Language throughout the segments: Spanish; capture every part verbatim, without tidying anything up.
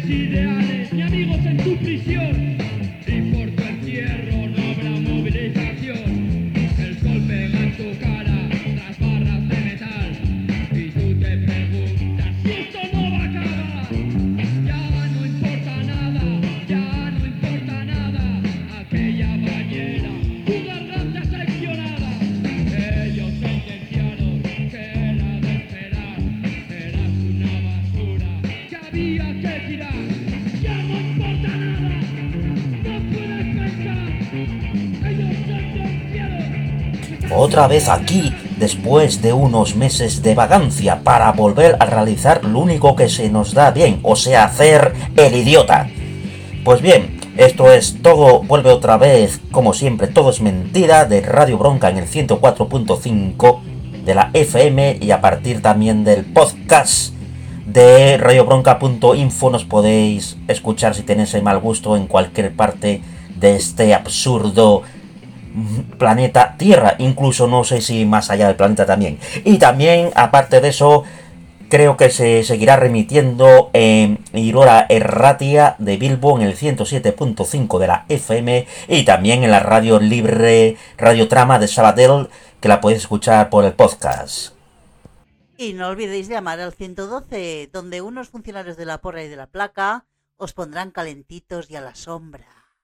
ideales, ni amigos en tu prisión. Y por tu encierro no habrá movilización. El sol pega en tu cara tras barras de metal. Y tú te preguntas si esto no va a acabar. Ya no importa nada, ya no importa nada. Aquella bañera, tu garganta seccionada. Ellos sentenciaron que era de esperar. Eras una basura que había que tirar. Ya no importa nada, no puedes pensar. Ellos sentenciaron. Otra vez aquí, después de unos meses de vagancia, para volver a realizar lo único que se nos da bien, o sea, hacer el idiota. Pues bien, esto es todo, vuelve otra vez, como siempre, todo es mentira, de Radio Bronca en el ciento cuatro punto cinco de la F M, y a partir también del podcast de radiobronca punto info nos podéis escuchar si tenéis el mal gusto en cualquier parte de este absurdo planeta Tierra, incluso no sé si más allá del planeta también. Y también, aparte de eso, creo que se seguirá remitiendo en Irora Erratia de Bilbo en el ciento siete punto cinco de la F M, y también en la radio libre Radio Trama de Sabadell, que la podéis escuchar por el podcast. Y no olvidéis llamar al ciento doce, donde unos funcionarios de la porra y de la placa os pondrán calentitos y a la sombra.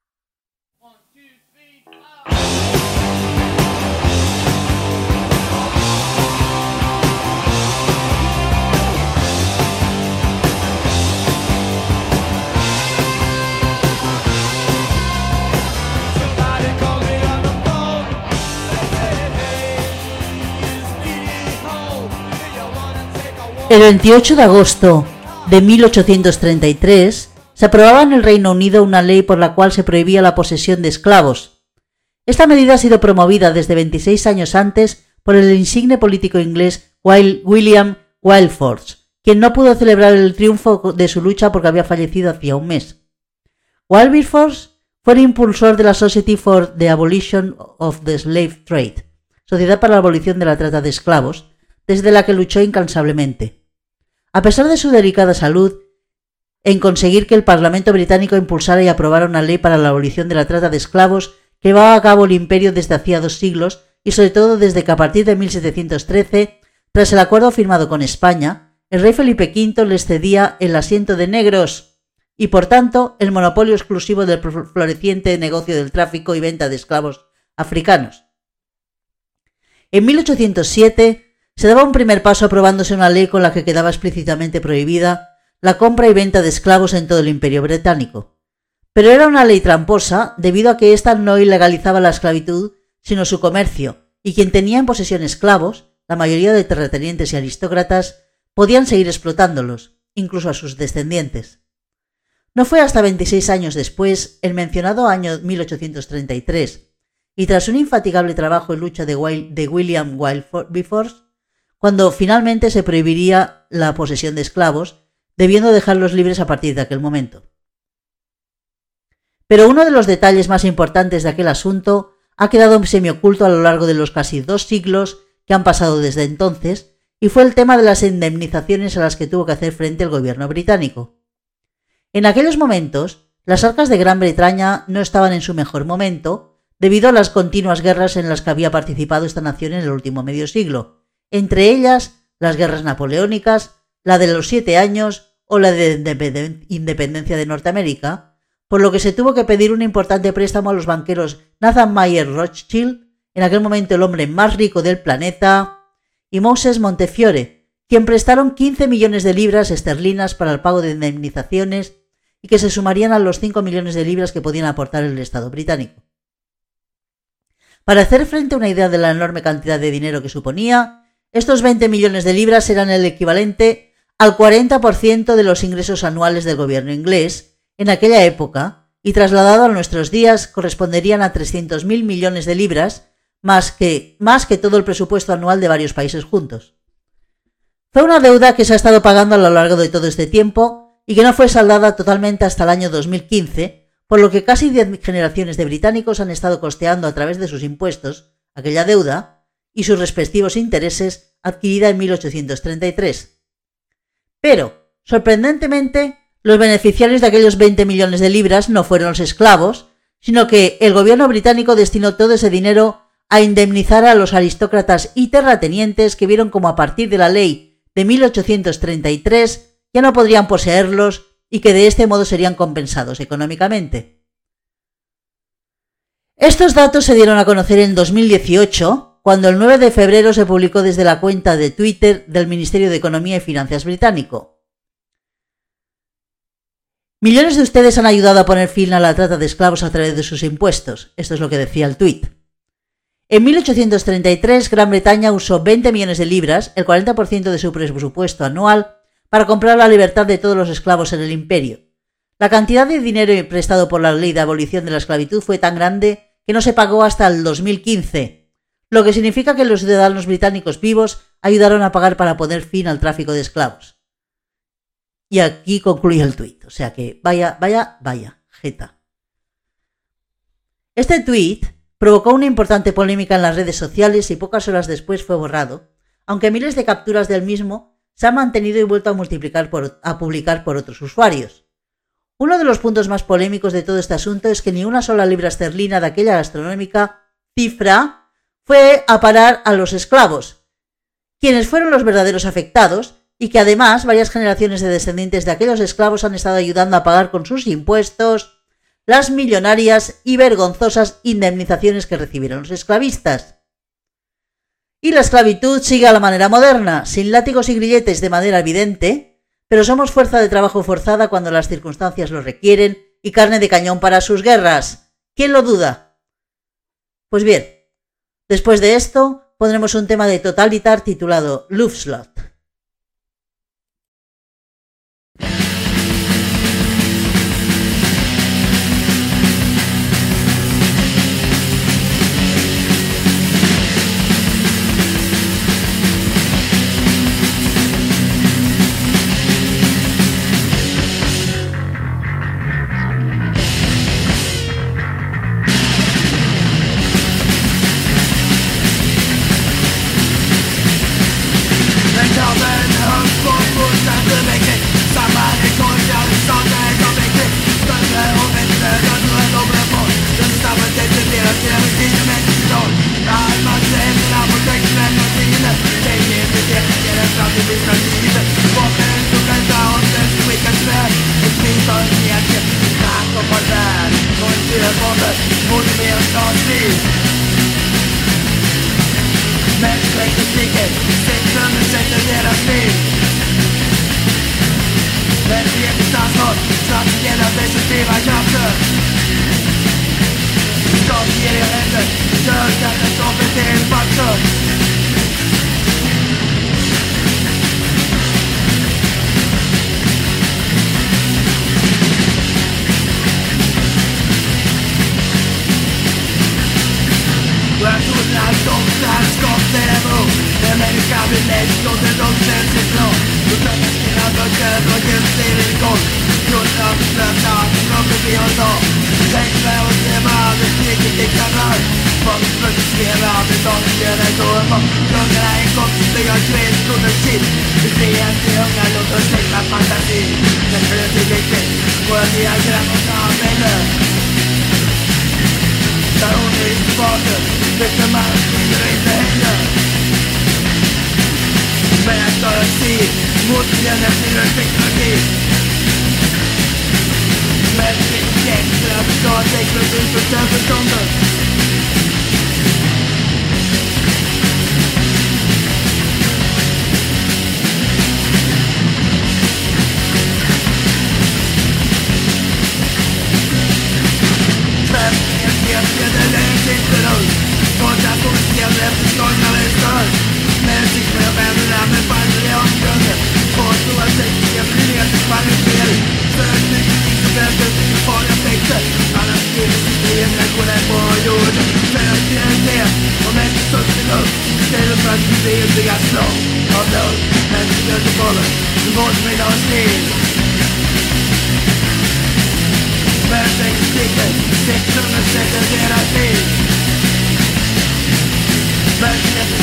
El veintiocho de agosto de mil ochocientos treinta y tres se aprobaba en el Reino Unido una ley por la cual se prohibía la posesión de esclavos. Esta medida ha sido promovida desde veintiséis años antes por el insigne político inglés William Wilberforce, quien no pudo celebrar el triunfo de su lucha porque había fallecido hacía un mes. Wilberforce fue el impulsor de la Society for the Abolition of the Slave Trade, Sociedad para la Abolición de la Trata de Esclavos, desde la que luchó incansablemente. A pesar de su delicada salud, en conseguir que el Parlamento británico impulsara y aprobara una ley para la abolición de la trata de esclavos que llevaba a cabo el imperio desde hacía dos siglos, y sobre todo desde que a partir de mil setecientos trece, tras el acuerdo firmado con España, el rey Felipe quinto les cedía el asiento de negros y, por tanto, el monopolio exclusivo del floreciente negocio del tráfico y venta de esclavos africanos. En mil ochocientos siete se daba un primer paso aprobándose una ley con la que quedaba explícitamente prohibida la compra y venta de esclavos en todo el Imperio Británico. Pero era una ley tramposa debido a que ésta no ilegalizaba la esclavitud, sino su comercio, y quien tenía en posesión esclavos, la mayoría de terratenientes y aristócratas, podían seguir explotándolos, incluso a sus descendientes. No fue hasta veintiséis años después, el mencionado año mil ochocientos treinta y tres, y tras un infatigable trabajo y lucha de, Will, de William Wilberforce, cuando finalmente se prohibiría la posesión de esclavos, debiendo dejarlos libres a partir de aquel momento. Pero uno de los detalles más importantes de aquel asunto ha quedado semioculto a lo largo de los casi dos siglos que han pasado desde entonces, y fue el tema de las indemnizaciones a las que tuvo que hacer frente el gobierno británico. En aquellos momentos, las arcas de Gran Bretaña no estaban en su mejor momento, debido a las continuas guerras en las que había participado esta nación en el último medio siglo, entre ellas las guerras napoleónicas, la de los siete años o la de independencia de Norteamérica, por lo que se tuvo que pedir un importante préstamo a los banqueros Nathan Mayer Rothschild, en aquel momento el hombre más rico del planeta, y Moses Montefiore, quien prestaron quince millones de libras esterlinas para el pago de indemnizaciones y que se sumarían a los cinco millones de libras que podían aportar el Estado británico. Para hacer frente a una idea de la enorme cantidad de dinero que suponía, estos veinte millones de libras eran el equivalente al cuarenta por ciento de los ingresos anuales del gobierno inglés en aquella época, y trasladado a nuestros días corresponderían a trescientos mil millones de libras, más que, más que todo el presupuesto anual de varios países juntos. Fue una deuda que se ha estado pagando a lo largo de todo este tiempo y que no fue saldada totalmente hasta el año dos mil quince, por lo que casi diez generaciones de británicos han estado costeando a través de sus impuestos aquella deuda y sus respectivos intereses adquirida en mil ochocientos treinta y tres. Pero, sorprendentemente, Los beneficiarios de aquellos veinte millones de libras no fueron los esclavos, sino que el gobierno británico destinó todo ese dinero a indemnizar a los aristócratas y terratenientes que vieron como a partir de la ley de mil ochocientos treinta y tres ya no podrían poseerlos y que de este modo serían compensados económicamente. Estos datos se dieron a conocer en dos mil dieciocho, cuando el nueve de febrero se publicó desde la cuenta de Twitter del Ministerio de Economía y Finanzas británico. Millones de ustedes han ayudado a poner fin a la trata de esclavos a través de sus impuestos. Esto es lo que decía el tuit. En mil ochocientos treinta y tres, Gran Bretaña usó veinte millones de libras, el cuarenta por ciento de su presupuesto anual, para comprar la libertad de todos los esclavos en el imperio. La cantidad de dinero prestado por la ley de abolición de la esclavitud fue tan grande que no se pagó hasta el dos mil quince, lo que significa que los ciudadanos británicos vivos ayudaron a pagar para poner fin al tráfico de esclavos. Y aquí concluye el tuit, o sea que vaya, vaya, vaya, jeta. Este tuit provocó una importante polémica en las redes sociales y pocas horas después fue borrado, aunque miles de capturas del mismo se han mantenido y vuelto a multiplicar por, a publicar por otros usuarios. Uno de los puntos más polémicos de todo este asunto es que ni una sola libra esterlina de aquella astronómica cifra fue a parar a los esclavos, quienes fueron los verdaderos afectados, y que además varias generaciones de descendientes de aquellos esclavos han estado ayudando a pagar con sus impuestos las millonarias y vergonzosas indemnizaciones que recibieron los esclavistas. Y la esclavitud sigue a la manera moderna, sin látigos y grilletes de manera evidente, pero somos fuerza de trabajo forzada cuando las circunstancias lo requieren y carne de cañón para sus guerras. ¿Quién lo duda? Pues bien, después de esto pondremos un tema de Totalitar titulado Luftslot.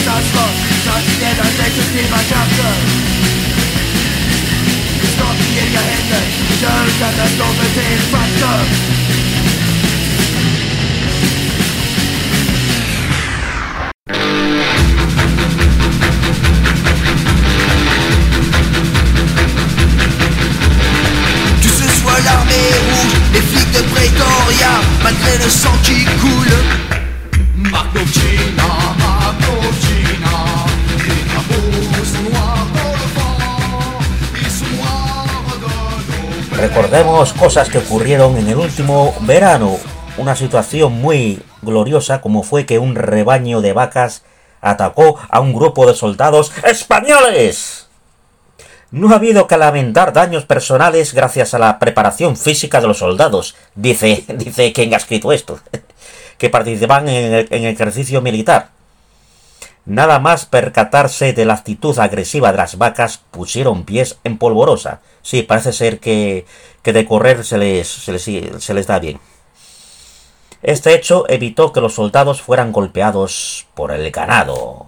Skapet ger Hände, dödar den som är tillfaktor. Tu ce soir l'armée rouge, les flics de Pretoria, malgré le sang qui coule. Marcovcina, Marcovcina, les drapeaux sont noirs pour le vent, ils sont noirs de nos... Recordemos cosas que ocurrieron en el último verano, una situación muy gloriosa como fue que un rebaño de vacas atacó a un grupo de soldados españoles. No ha habido que lamentar daños personales gracias a la preparación física de los soldados, dice, dice quien ha escrito esto, que participan en el, en el ejercicio militar. Nada más percatarse de la actitud agresiva de las vacas, pusieron pies en polvorosa. Sí, parece ser que, que de correr se les, se, les, se les da bien. Este hecho evitó que los soldados fueran golpeados por el ganado.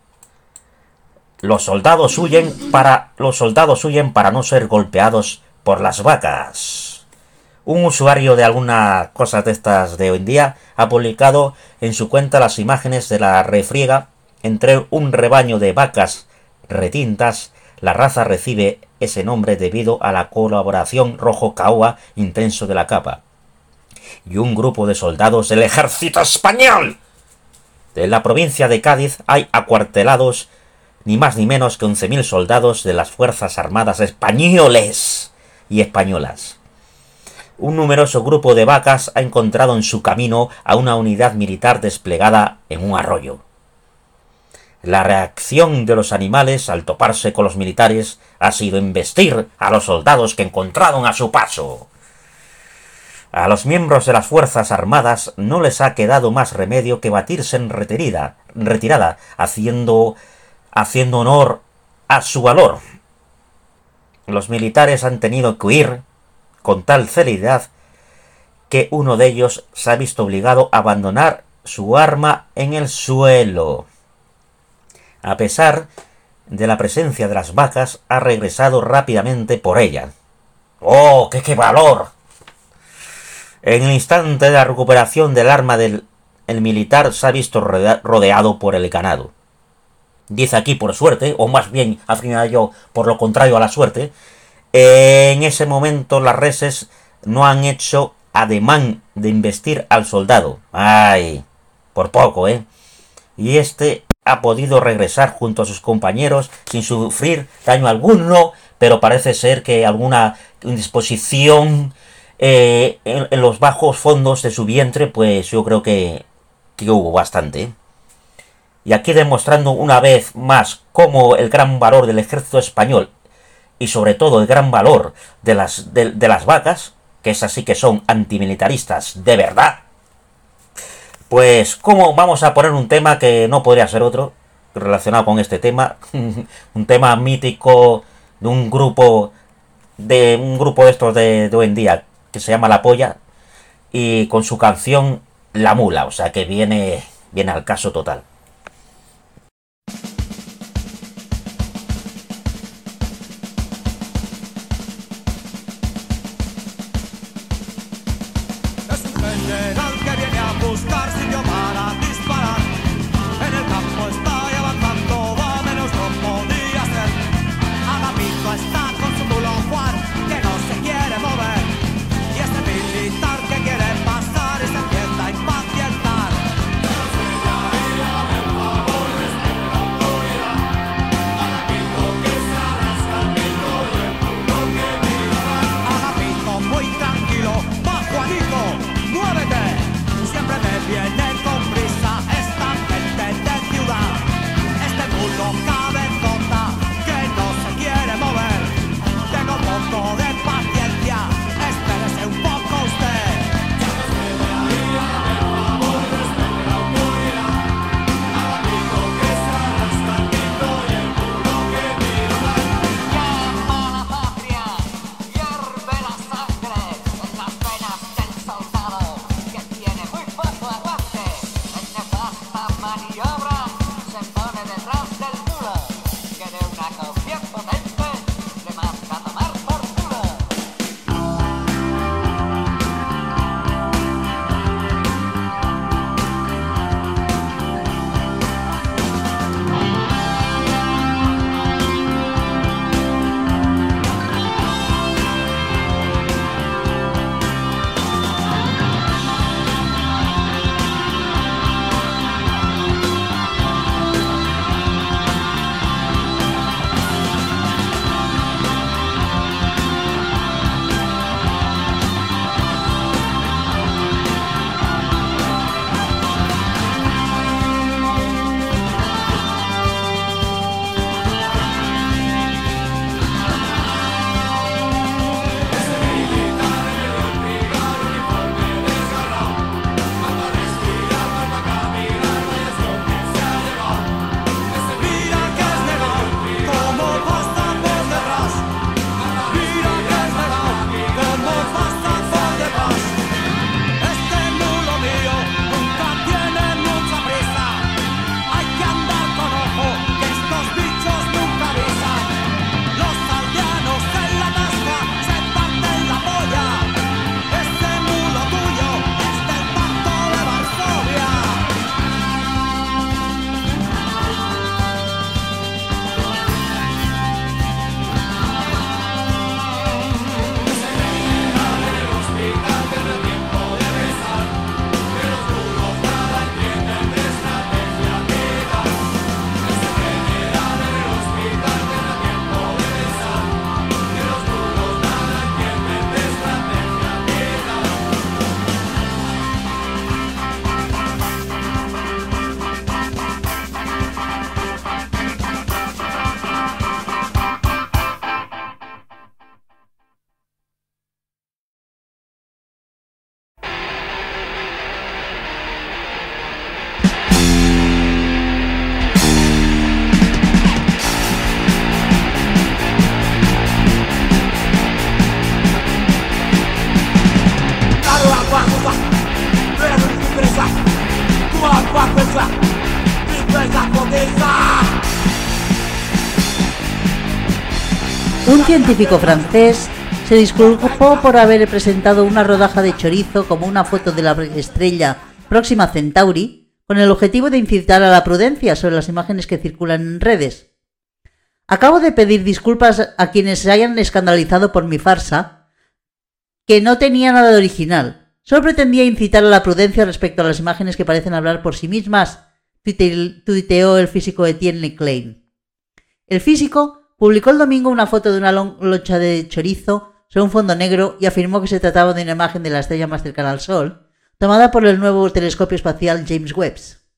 Los soldados huyen para los soldados huyen para no ser golpeados por las vacas. Un usuario de alguna cosa de estas de hoy en día ha publicado en su cuenta las imágenes de la refriega entre un rebaño de vacas retintas. La raza recibe ese nombre debido a la coloración rojo caoba intenso de la capa. Y un grupo de soldados del ejército español. En la provincia de Cádiz hay acuartelados ni más ni menos que once mil soldados de las Fuerzas Armadas españoles y españolas. Un numeroso grupo de vacas ha encontrado en su camino a una unidad militar desplegada en un arroyo. La reacción de los animales al toparse con los militares ha sido embestir a los soldados que encontraron a su paso. A los miembros de las Fuerzas Armadas no les ha quedado más remedio que batirse en retirada, retirada haciendo... haciendo honor a su valor. Los militares han tenido que huir con tal celeridad que uno de ellos se ha visto obligado a abandonar su arma en el suelo. A pesar de la presencia de las vacas, ha regresado rápidamente por ella. ¡Oh, qué, qué valor! En el instante de la recuperación del arma del el militar se ha visto rodeado por el ganado. Dice aquí por suerte, o más bien afirmaría yo por lo contrario a la suerte, en ese momento las reses no han hecho ademán de embestir al soldado. ¡Ay! Por poco, ¿eh? Y este ha podido regresar junto a sus compañeros sin sufrir daño alguno, pero parece ser que alguna indisposición eh, en, en los bajos fondos de su vientre, pues yo creo que, que hubo bastante, ¿eh? Y aquí demostrando una vez más cómo el gran valor del ejército español y sobre todo el gran valor de las, de, de las vacas, que esas sí que son antimilitaristas de verdad, pues cómo vamos a poner un tema que no podría ser otro relacionado con este tema, un tema mítico de un grupo de un grupo de estos de, de hoy en día que se llama La Polla y con su canción La Mula, o sea que viene, viene al caso total. Militar que quiere pasar y se empieza a impacientar. Un científico francés se disculpó por haber presentado una rodaja de chorizo como una foto de la estrella Próxima Centauri, con el objetivo de incitar a la prudencia sobre las imágenes que circulan en redes. Acabo de pedir disculpas a quienes se hayan escandalizado por mi farsa, que no tenía nada de original. Solo pretendía incitar a la prudencia respecto a las imágenes que parecen hablar por sí mismas, tuiteó el físico Etienne Klein. El físico publicó el domingo una foto de una loncha de chorizo sobre un fondo negro y afirmó que se trataba de una imagen de la estrella más cercana al Sol, tomada por el nuevo telescopio espacial James Webb.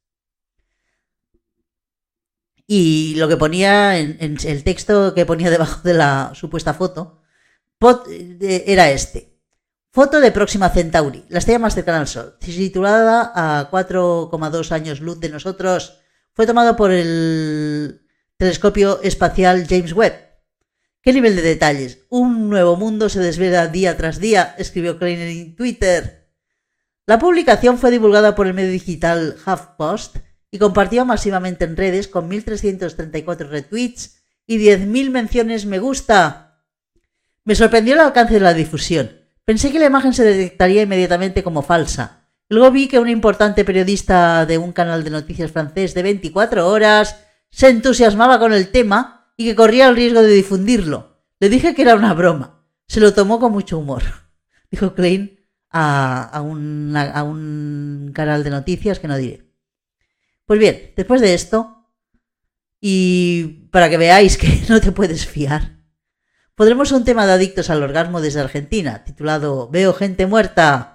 Y lo que ponía en, en el texto que ponía debajo de la supuesta foto era este: foto de Próxima Centauri, la estrella más cercana al Sol, situada a cuatro coma dos años luz de nosotros. Fue tomado por el telescopio espacial James Webb. ¿Qué nivel de detalles? Un nuevo mundo se desvela día tras día, escribió Klein en Twitter. La publicación fue divulgada por el medio digital HuffPost y compartida masivamente en redes con mil trescientos treinta y cuatro retweets y diez mil menciones me gusta. Me sorprendió el alcance de la difusión. Pensé que la imagen se detectaría inmediatamente como falsa. Luego vi que un importante periodista de un canal de noticias francés de veinticuatro horas se entusiasmaba con el tema y que corría el riesgo de difundirlo. Le dije que era una broma. Se lo tomó con mucho humor, dijo Klein a, a, un, a un canal de noticias que no diré. Pues bien, después de esto, y para que veáis que no te puedes fiar, pondremos un tema de adictos al orgasmo desde Argentina, titulado Veo gente muerta.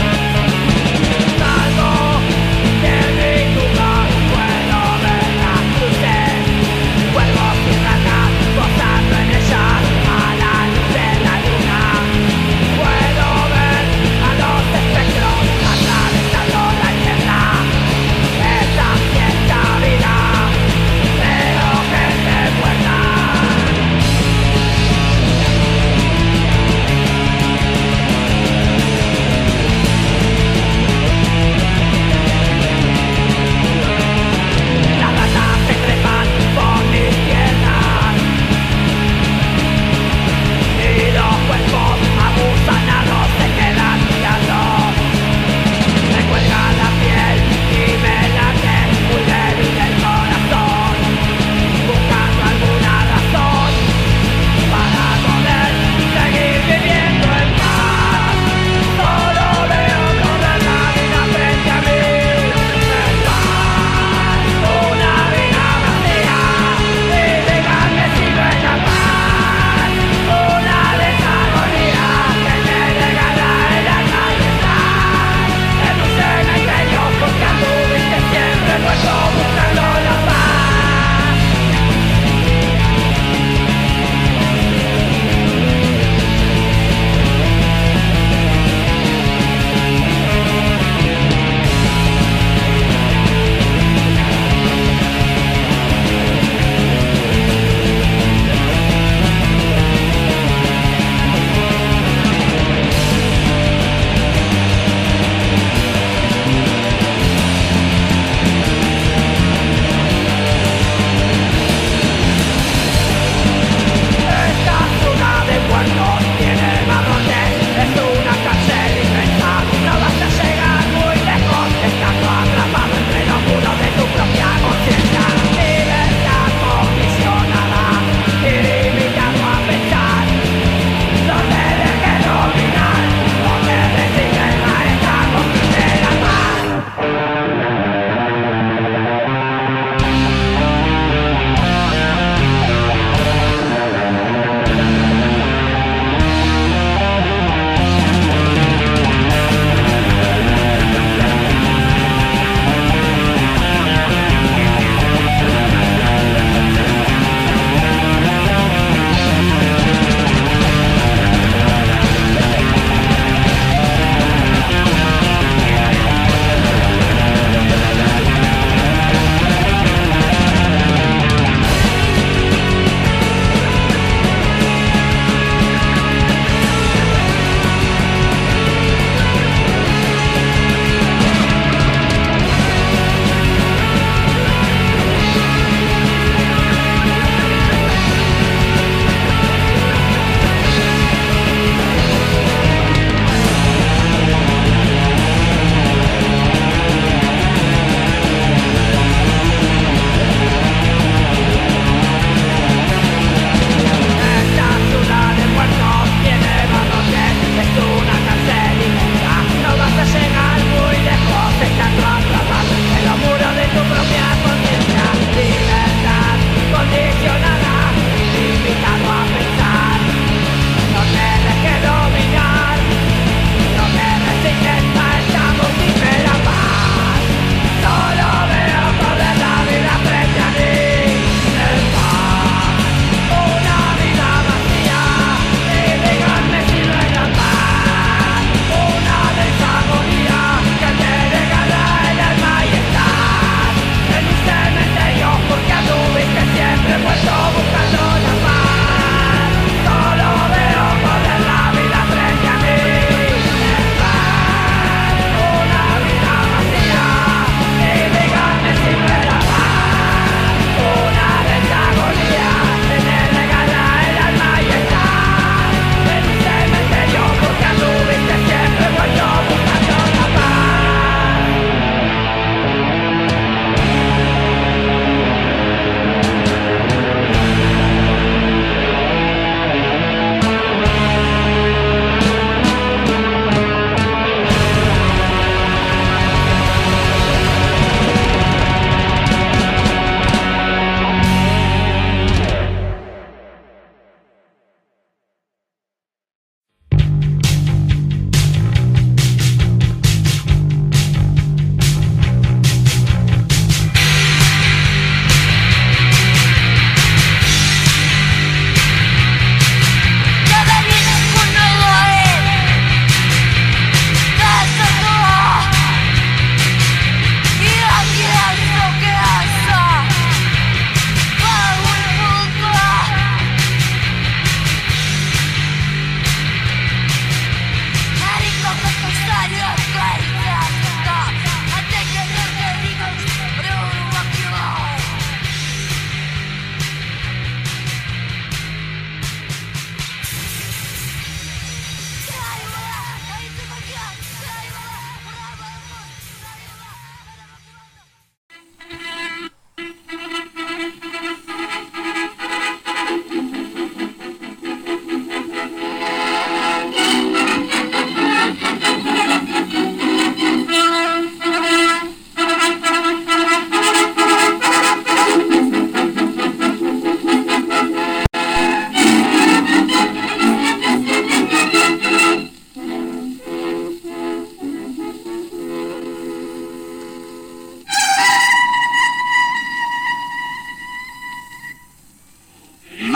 Salgo de mi lugar, puedo ver la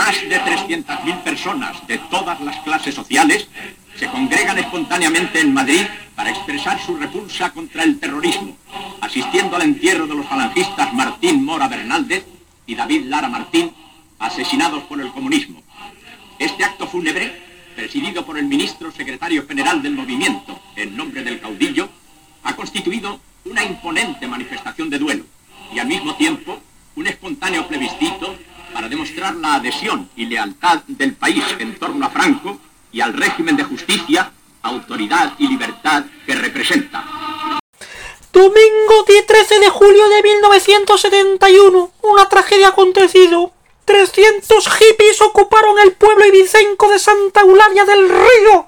Más de trescientas mil personas de todas las clases sociales se congregan espontáneamente en Madrid para expresar su repulsa contra el terrorismo, asistiendo al entierro de los falangistas Martín Mora Bernaldez y David Lara Martín, asesinados por el comunismo. Este acto fúnebre, presidido por el ministro secretario general del movimiento, en nombre del caudillo, ha constituido una imponente manifestación de duelo y al mismo tiempo un espontáneo plebiscito para demostrar la adhesión y lealtad del país en torno a Franco y al régimen de justicia, autoridad y libertad que representa. Domingo trece de julio de mil novecientos setenta y uno, una tragedia ha acontecido. trescientos hippies ocuparon el pueblo ibicenco de Santa Eulalia del Río.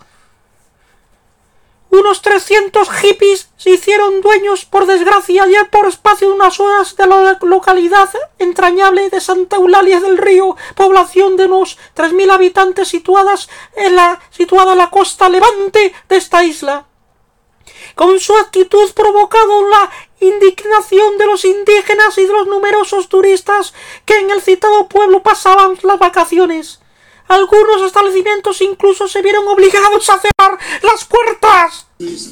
Unos trescientos hippies se hicieron dueños, por desgracia, ayer por espacio de unas horas de la localidad entrañable de Santa Eulalia del Río, población de unos tres mil habitantes situadas en la, situada en la costa levante de esta isla. Con su actitud provocado la indignación de los indígenas y de los numerosos turistas que en el citado pueblo pasaban las vacaciones. Algunos establecimientos incluso se vieron obligados a cerrar las puertas.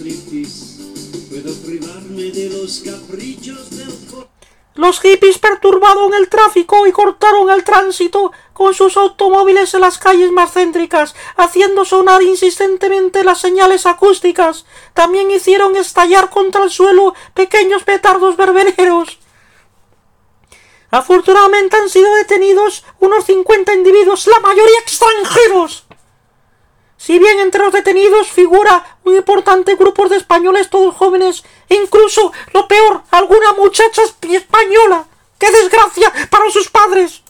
Los hippies perturbaron el tráfico y cortaron el tránsito con sus automóviles en las calles más céntricas, haciendo sonar insistentemente las señales acústicas. También hicieron estallar contra el suelo pequeños petardos verbeneros. Afortunadamente han sido detenidos unos cincuenta individuos, la mayoría extranjeros. Si bien entre los detenidos figura un importante grupo de españoles, todos jóvenes, e incluso, lo peor, alguna muchacha española. ¡Qué desgracia para sus padres!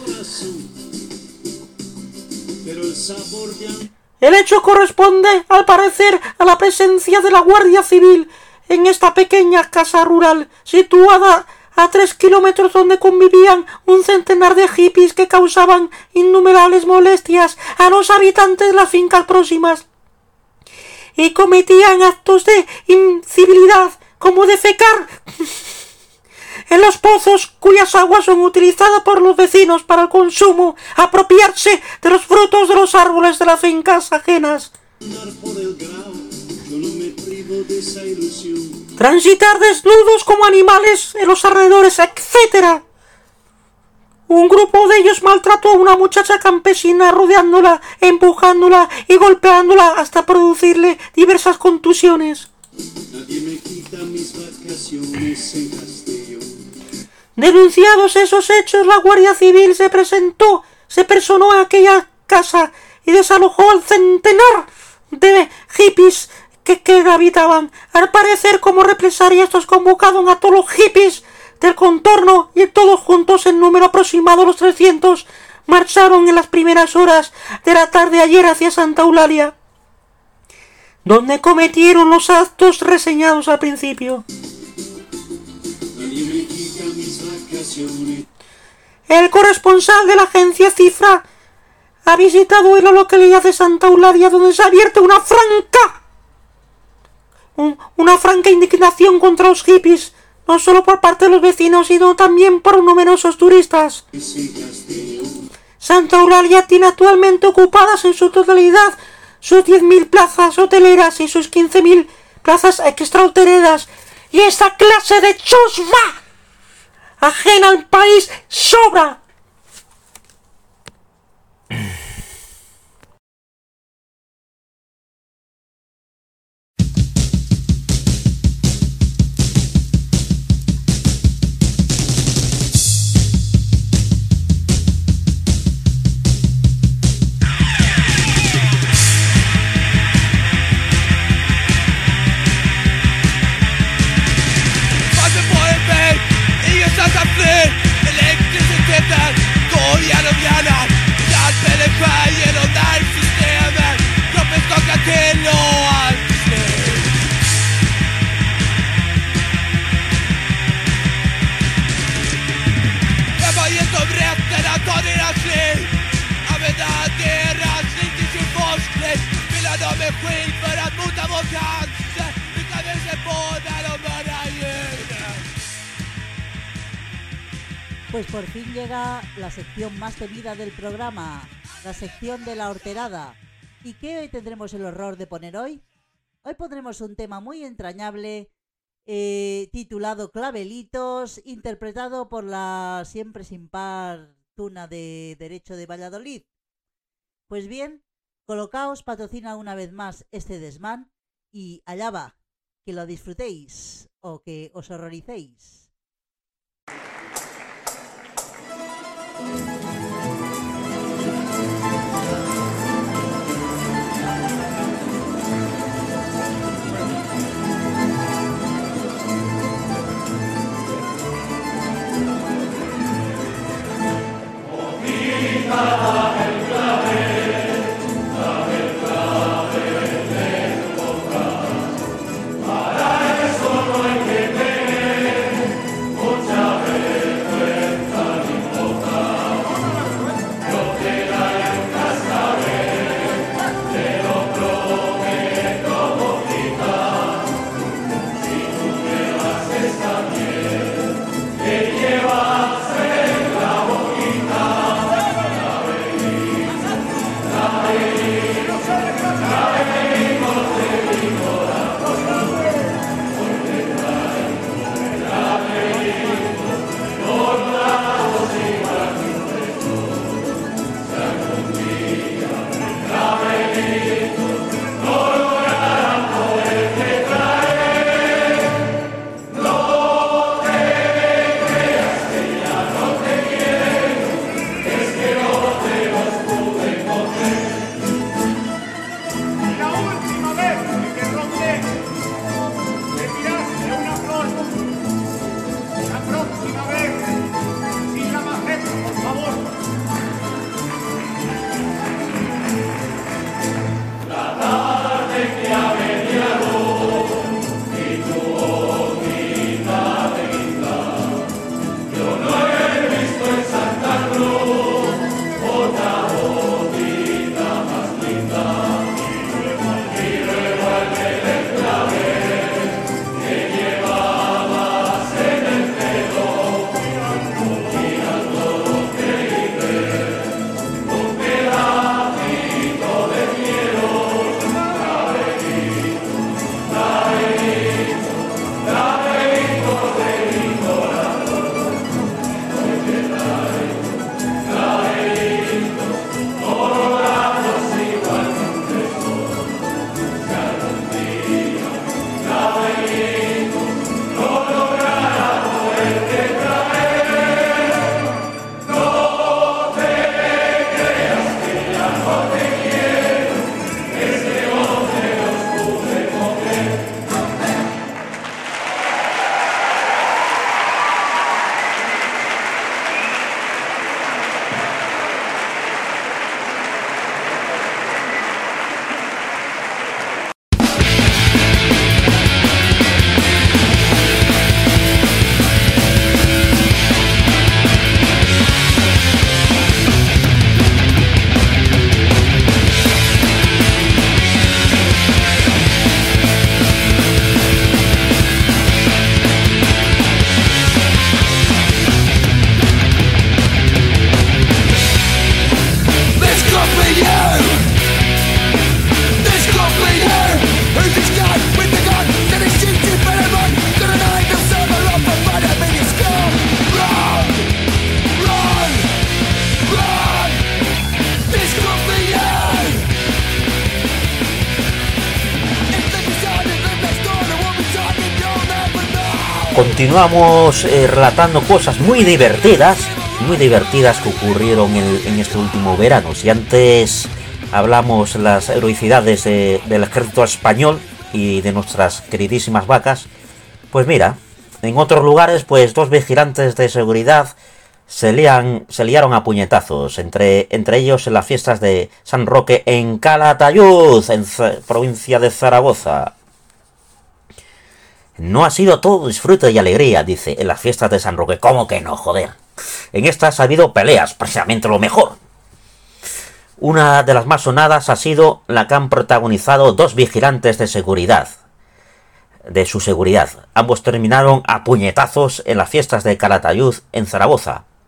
El hecho corresponde, al parecer, a la presencia de la Guardia Civil en esta pequeña casa rural, situada a tres kilómetros, donde convivían un centenar de hippies que causaban innumerables molestias a los habitantes de las fincas próximas y cometían actos de incivilidad como defecar en los pozos cuyas aguas son utilizadas por los vecinos para el consumo, apropiarse de los frutos de los árboles de las fincas ajenas, transitar desnudos como animales en los alrededores, etcétera. Un grupo de ellos maltrató a una muchacha campesina, rodeándola, empujándola y golpeándola hasta producirle diversas contusiones. Denunciados esos hechos, la Guardia Civil se presentó, se personó en aquella casa y desalojó al centenar de hippies que, que habitaban. Al parecer, como represalia, estos convocaron a todos los hippies del contorno y todos juntos, en número aproximado los trescientos, marcharon en las primeras horas de la tarde ayer hacia Santa Eulalia, donde cometieron los actos reseñados al principio. El corresponsal de la agencia Cifra ha visitado en la localidad de Santa Eulalia, donde se ha abierto una franca un, una franca indignación contra los hippies, no solo por parte de los vecinos, sino también por numerosos turistas. Santa Eulalia tiene actualmente ocupadas en su totalidad sus diez mil plazas hoteleras y sus quince mil plazas extrahoteleras, y esta clase de chusma ajena al país sobra. Elektricitet Pues por fin llega la sección más temida del programa, la sección de la horterada. ¿Y qué tendremos el horror de poner hoy? Hoy pondremos un tema muy entrañable eh, titulado Clavelitos, interpretado por la siempre sin par Tuna de Derecho de Valladolid. Pues bien, Colocaos patrocina una vez más este desmán y allá va, que lo disfrutéis o que os horroricéis. Continuamos eh, relatando cosas muy divertidas, muy divertidas que ocurrieron en, en este último verano. Si antes hablamos las heroicidades de, del ejército español y de nuestras queridísimas vacas, pues mira, en otros lugares, pues dos vigilantes de seguridad se, lían, se liaron a puñetazos, entre, entre ellos en las fiestas de San Roque en Calatayud, en Z- provincia de Zaragoza. No ha sido todo disfrute y alegría, dice, en las fiestas de San Roque. ¿Cómo que no, joder? En estas ha habido peleas, precisamente lo mejor. Una de las más sonadas ha sido la que han protagonizado dos vigilantes de seguridad. De su seguridad. Ambos terminaron a puñetazos en las fiestas de Calatayud, en Zaragoza.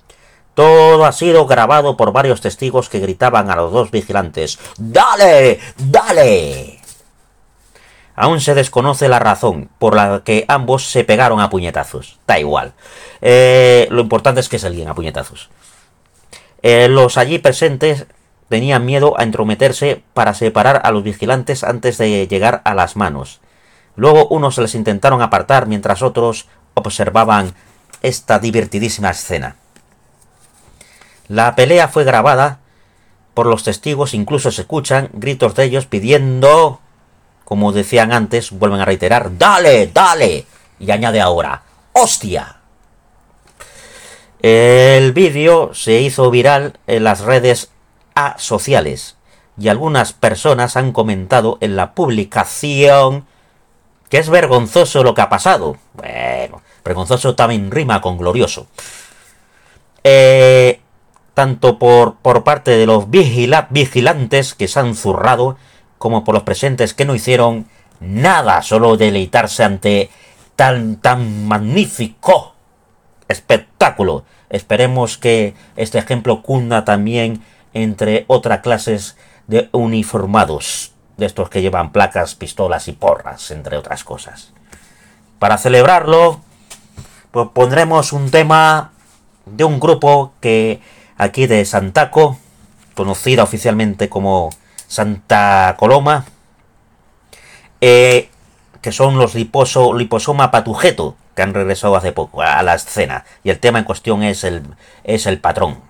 Todo ha sido grabado por varios testigos que gritaban a los dos vigilantes: ¡Dale! ¡Dale! Aún se desconoce la razón por la que ambos se pegaron a puñetazos. Da igual. Eh, lo importante es que salían a puñetazos. Eh, los allí presentes tenían miedo a entrometerse para separar a los vigilantes antes de llegar a las manos. Luego unos se les intentaron apartar mientras otros observaban esta divertidísima escena. La pelea fue grabada por los testigos, incluso se escuchan gritos de ellos pidiendo, como decían antes, vuelven a reiterar, ¡dale, dale! Y añade ahora, ¡hostia! El vídeo se hizo viral en las redes sociales y algunas personas han comentado en la publicación que es vergonzoso lo que ha pasado. Bueno, vergonzoso también rima con glorioso. Eh, tanto por, por parte de los vigila, vigilantes que se han zurrado, como por los presentes que no hicieron nada, solo deleitarse ante tan, tan magnífico espectáculo. Esperemos que este ejemplo cunda también entre otras clases de uniformados, de estos que llevan placas, pistolas y porras, entre otras cosas. Para celebrarlo, pues pondremos un tema de un grupo que aquí de Santaco, conocida oficialmente como Santa Coloma, eh, que son los liposo, Liposoma Patujeto, que han regresado hace poco a la escena, y el tema en cuestión es el, es el patrón.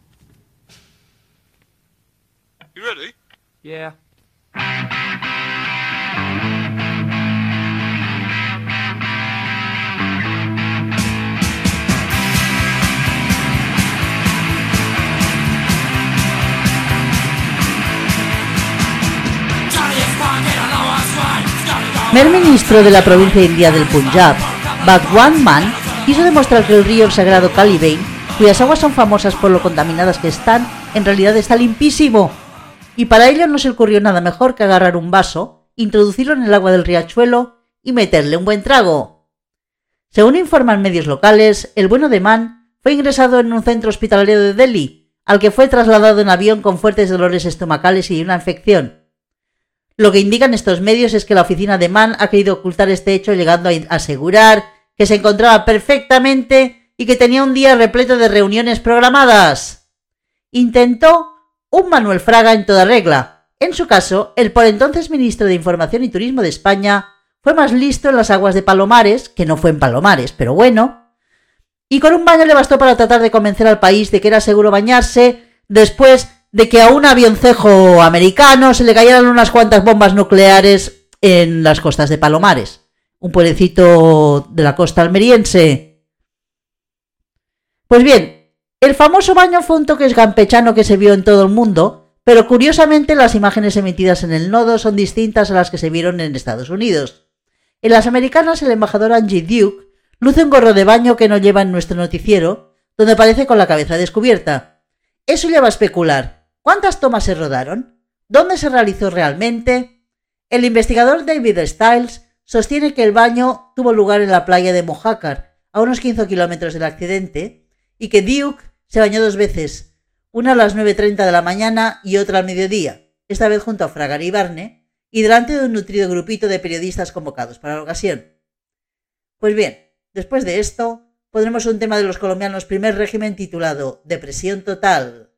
You ready? Yeah. El ministro de la provincia india del Punjab, Bhagwan Mann, quiso demostrar que el río sagrado Kalibain, cuyas aguas son famosas por lo contaminadas que están, en realidad está limpísimo. Y para ello no se le ocurrió nada mejor que agarrar un vaso, introducirlo en el agua del riachuelo y meterle un buen trago. Según informan medios locales, el bueno de Mann fue ingresado en un centro hospitalario de Delhi, al que fue trasladado en avión con fuertes dolores estomacales y una infección. Lo que indican estos medios es que la oficina de Mann ha querido ocultar este hecho, llegando a asegurar que se encontraba perfectamente y que tenía un día repleto de reuniones programadas. Intentó un Manuel Fraga en toda regla. En su caso, el por entonces ministro de Información y Turismo de España fue más listo en las aguas de Palomares, que no fue en Palomares, pero bueno, y con un baño le bastó para tratar de convencer al país de que era seguro bañarse después de que a un avioncejo americano se le cayeran unas cuantas bombas nucleares en las costas de Palomares, un pueblecito de la costa almeriense. Pues bien, el famoso baño fue un toque campechano que se vio en todo el mundo, pero curiosamente las imágenes emitidas en el nodo son distintas a las que se vieron en Estados Unidos. En las americanas, el embajador Angie Duke luce un gorro de baño que no lleva en nuestro noticiero, donde aparece con la cabeza descubierta. Eso lleva a especular. ¿Cuántas tomas se rodaron? ¿Dónde se realizó realmente? El investigador David Stiles sostiene que el baño tuvo lugar en la playa de Mojácar, a unos quince kilómetros del accidente, y que Duke se bañó dos veces, una a las nueve treinta de la mañana y otra al mediodía, esta vez junto a Fraga y Barne, y delante de un nutrido grupito de periodistas convocados para la ocasión. Pues bien, después de esto, pondremos un tema de los colombianos primer régimen titulado Depresión Total.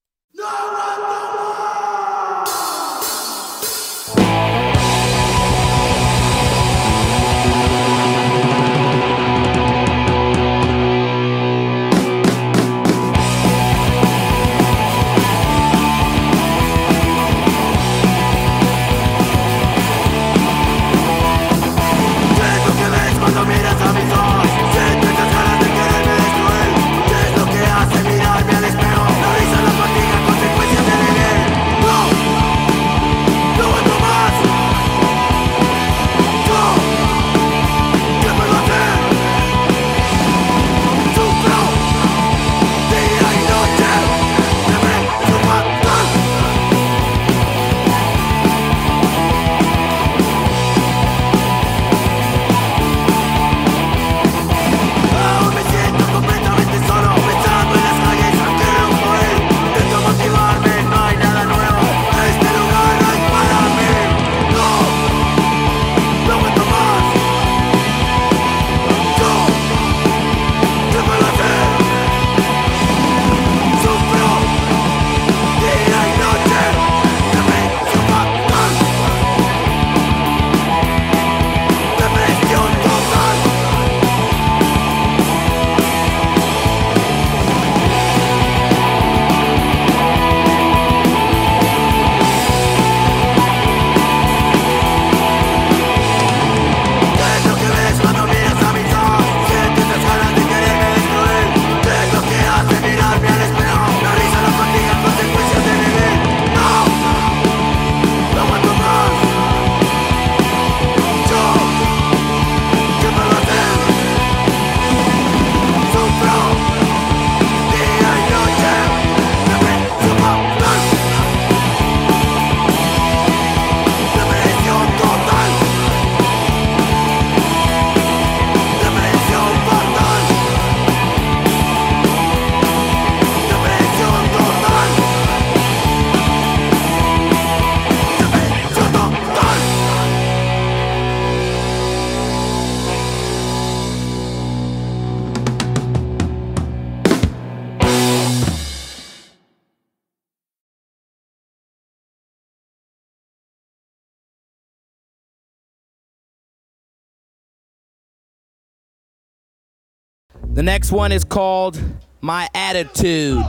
The next one is called My Attitude.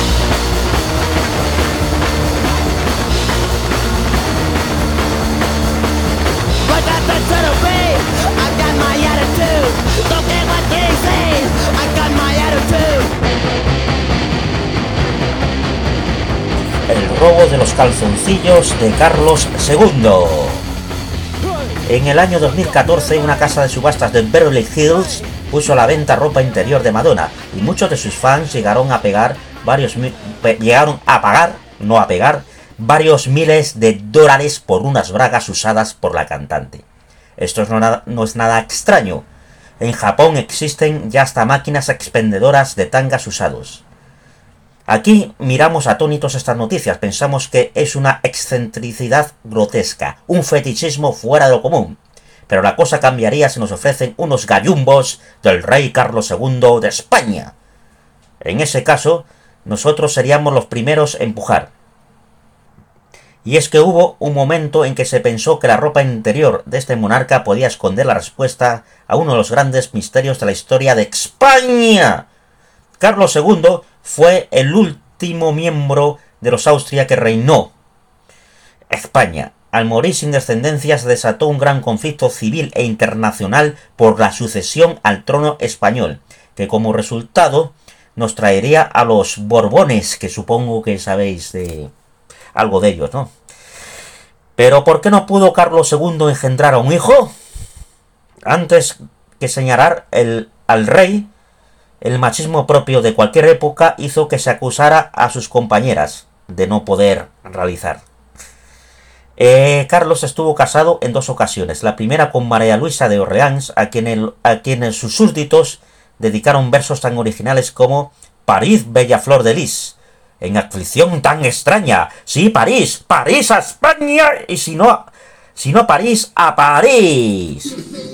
But that's the sort of way I got my attitude. Don't care what they say, I got my attitude. El robo de los calzoncillos de Carlos segundo. En el año dos mil catorce, una casa de subastas de Beverly Hills puso a la venta ropa interior de Madonna y muchos de sus fans llegaron a pegar varios llegaron a pagar, no a pegar, varios miles de dólares por unas bragas usadas por la cantante. Esto no, nada, no es nada extraño. En Japón existen ya hasta máquinas expendedoras de tangas usados. Aquí miramos atónitos estas noticias, pensamos que es una excentricidad grotesca, un fetichismo fuera de lo común. Pero la cosa cambiaría si nos ofrecen unos gallumbos del rey Carlos segundo de España. En ese caso, nosotros seríamos los primeros en empujar. Y es que hubo un momento en que se pensó que la ropa interior de este monarca podía esconder la respuesta a uno de los grandes misterios de la historia de España. Carlos segundo fue el último miembro de los Austria que reinó España. Al morir sin descendencia se desató un gran conflicto civil e internacional por la sucesión al trono español, que como resultado nos traería a los Borbones, que supongo que sabéis de algo de ellos, ¿no? Pero ¿por qué no pudo Carlos segundo engendrar a un hijo? Antes que señalar el, al rey, el machismo propio de cualquier época hizo que se acusara a sus compañeras de no poder realizar. Eh, Carlos estuvo casado en dos ocasiones. La primera con María Luisa de Orleans, a quien, el, a quien sus súbditos dedicaron versos tan originales como París, bella flor de lis, en aflicción tan extraña. Sí, París, París a España, y si no, si no París, a París.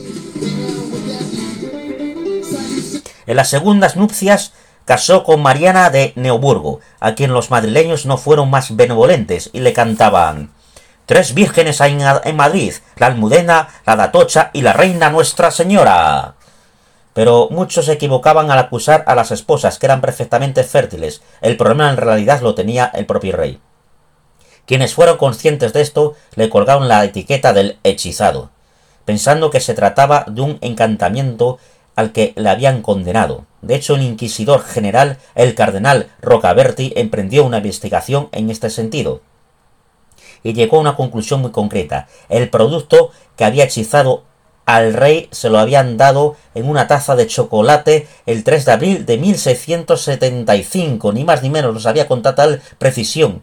En las segundas nupcias casó con Mariana de Neuburgo, a quien los madrileños no fueron más benevolentes y le cantaban: tres vírgenes hay en Madrid, la Almudena, la Datocha y la Reina Nuestra Señora. Pero muchos se equivocaban al acusar a las esposas, que eran perfectamente fértiles. El problema en realidad lo tenía el propio rey. Quienes fueron conscientes de esto le colgaron la etiqueta del hechizado, pensando que se trataba de un encantamiento al que le habían condenado. De hecho, el inquisidor general, el cardenal Rocaberti, emprendió una investigación en este sentido y llegó a una conclusión muy concreta. El producto que había hechizado al rey se lo habían dado en una taza de chocolate el tres de abril de mil seiscientos setenta y cinco, ni más ni menos, lo sabía con total precisión,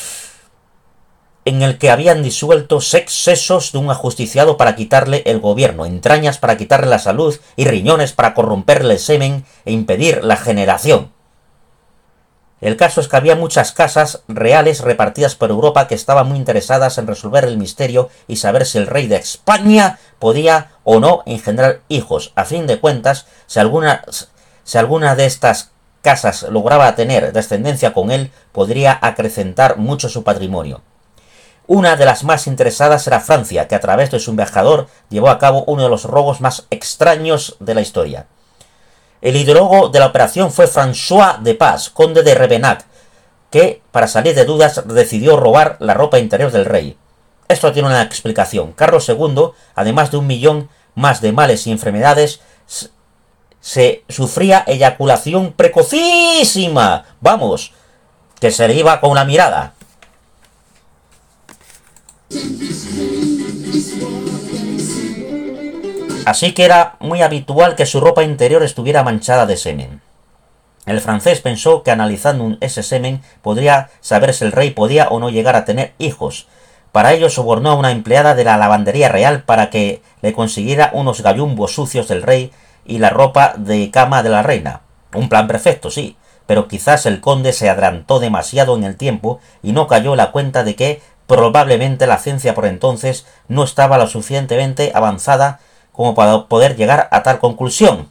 en el que habían disuelto seis sesos de un ajusticiado para quitarle el gobierno, entrañas para quitarle la salud y riñones para corromperle el semen e impedir la generación. El caso es que había muchas casas reales repartidas por Europa que estaban muy interesadas en resolver el misterio y saber si el rey de España podía o no engendrar hijos. A fin de cuentas, si alguna, si alguna de estas casas lograba tener descendencia con él, podría acrecentar mucho su patrimonio. Una de las más interesadas era Francia, que a través de su embajador llevó a cabo uno de los robos más extraños de la historia. El ideólogo de la operación fue François de Paz, conde de Revenac, que, para salir de dudas, decidió robar la ropa interior del rey. Esto tiene una explicación. Carlos segundo, además de un millón más de males y enfermedades, se sufría eyaculación precocísima. Vamos, que se le iba con una mirada. Así que era muy habitual que su ropa interior estuviera manchada de semen. El francés pensó que analizando ese semen podría saber si el rey podía o no llegar a tener hijos. Para ello sobornó a una empleada de la lavandería real para que le consiguiera unos gallumbos sucios del rey y la ropa de cama de la reina. Un plan perfecto, sí, pero quizás el conde se adelantó demasiado en el tiempo y no cayó en la cuenta de que probablemente la ciencia por entonces no estaba lo suficientemente avanzada como para poder llegar a tal conclusión.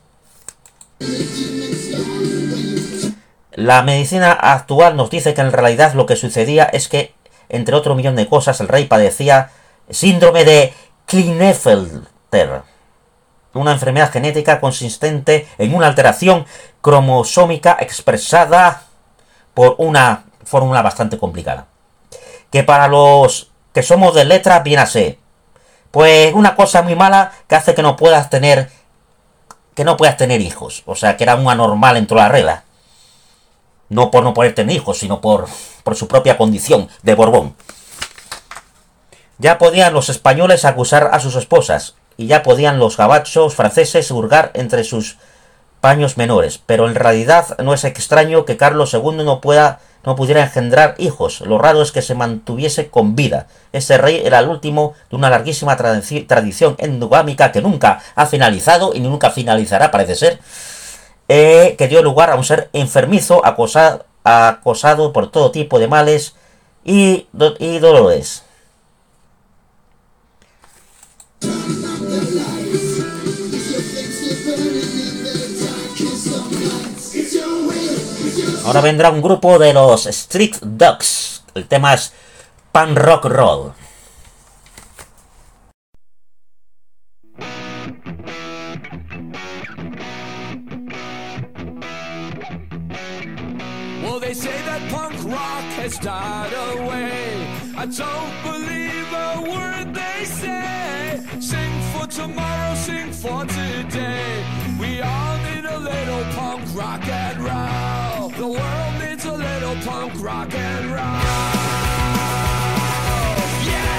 La medicina actual nos dice que en realidad lo que sucedía es que, entre otro millón de cosas, el rey padecía síndrome de Klinefelter, una enfermedad genética consistente en una alteración cromosómica expresada por una fórmula bastante complicada, que para los que somos de letras viene a ser pues una cosa muy mala que hace que no puedas tener que no puedas tener hijos. O sea, que era un anormal dentro de la regla. No por no poder tener hijos, sino por, por su propia condición de Borbón. Ya podían los españoles acusar a sus esposas, y ya podían los gabachos franceses hurgar entre sus paños menores, pero en realidad no es extraño que Carlos segundo no pueda no pudiera engendrar hijos. Lo raro es que se mantuviese con vida. Ese rey era el último de una larguísima tradici- tradición endogámica que nunca ha finalizado y nunca finalizará, parece ser, eh, que dio lugar a un ser enfermizo, acosa- acosado por todo tipo de males y, do- y dolores. Ahora vendrá un grupo de los Street Dogs. El tema es Punk Rock Roll. Well, they say that punk rock has died away. I don't believe a word they say. Sing for tomorrow, sing for today. We all need a little punk rock and roll. The world needs a little punk rock and roll. Yeah!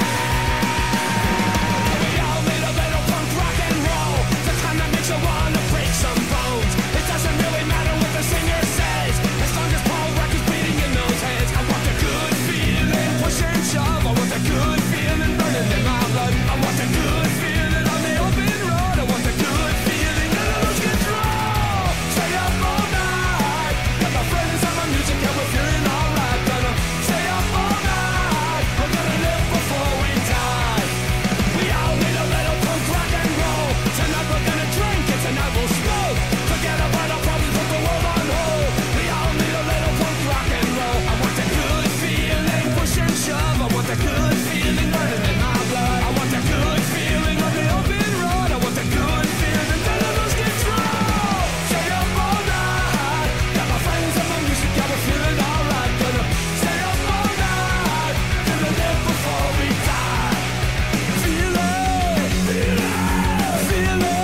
We all need a little punk rock and roll. The kind that makes you wanna break some bones. It doesn't really matter what the singer says, as long as Paul Record's beating in those heads. I want the good feeling, push and shove. I want the good feeling burning in my blood. I want the good feeling on the open road. I want the good feeling that I lose control. Stay up all night, got my friends and my music and we're feeling alright. Gonna stay up all night, we're gonna live before we die. We all need a little punk rock and roll. Tonight we're gonna drink and tonight we'll smoke. Forget about our problems, put the world on hold. We all need a little punk rock and roll. I want the good feeling, push and shove. I want the good feeling burning in my blood. I want the good feeling on the open road. I want the good feeling that I lose control. Stay up all night, got my friends and my music, yeah we're feeling alright. Gonna stay up all night, gonna live before we die. Feel it, feel it, feel it,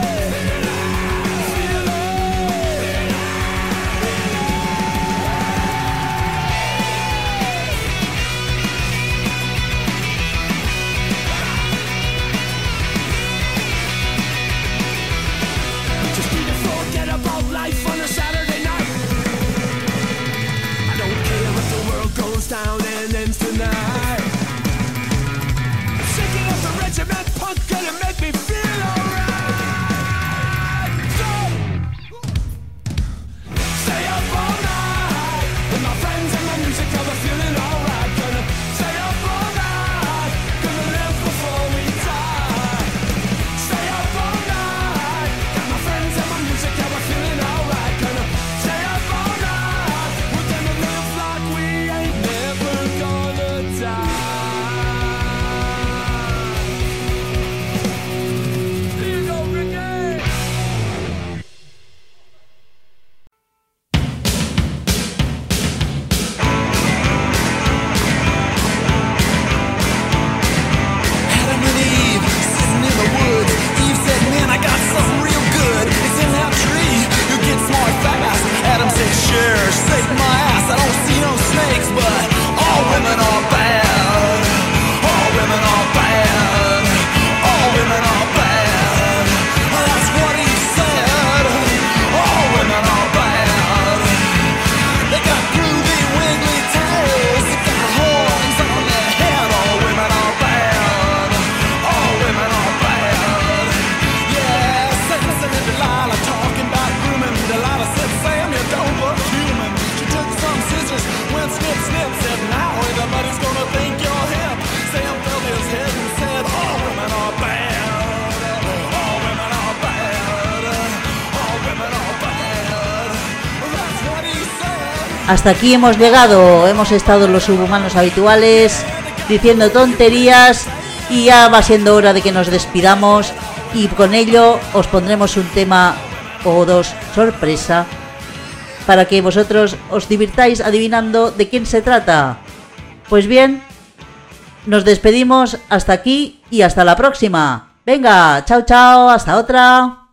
feel it. Just need to forget about life on a Saturday night. I don't care if the world goes down and ends tonight. Shaking up the regiment, punk gonna make me feel alright. So, stay up all night with my friends and my music, yeah we're feeling alright. Gonna stay up all night, gonna live before we die. Stay up all night, got my friends and my music, yeah we're feeling alright. Gonna stay up all night, we're gonna live like we ain't never gonna die. Here you go, Ricky. Adam and Eve, sitting in the woods. Eve said, man, I got something real good. It's in that tree, you get smart fast. Adam said, sure, shake my ass. I don't see no snakes, but all women are bad. All women are bad. All women are bad. Well, that's what he said. All women are bad. They got groovy, wiggly tails. They got horns on their head. All women are bad. All women are bad. Yeah, Samson and Delilah talking about grooming. Delilah said, Sam, you don't look human. She took some scissors, went snip, snip. Said, now everybody's gonna think you're hip. Sam felt his head and said, all women are bad. All women are bad. All women are bad. That's what he said. Hasta aquí hemos llegado, hemos estado los subhumanos habituales diciendo tonterías y ya va siendo hora de que nos despidamos y con ello os pondremos un tema o dos sorpresa para que vosotros os divirtáis adivinando de quién se trata. Pues bien, nos despedimos hasta aquí y hasta la próxima. Venga, chao chao, hasta otra.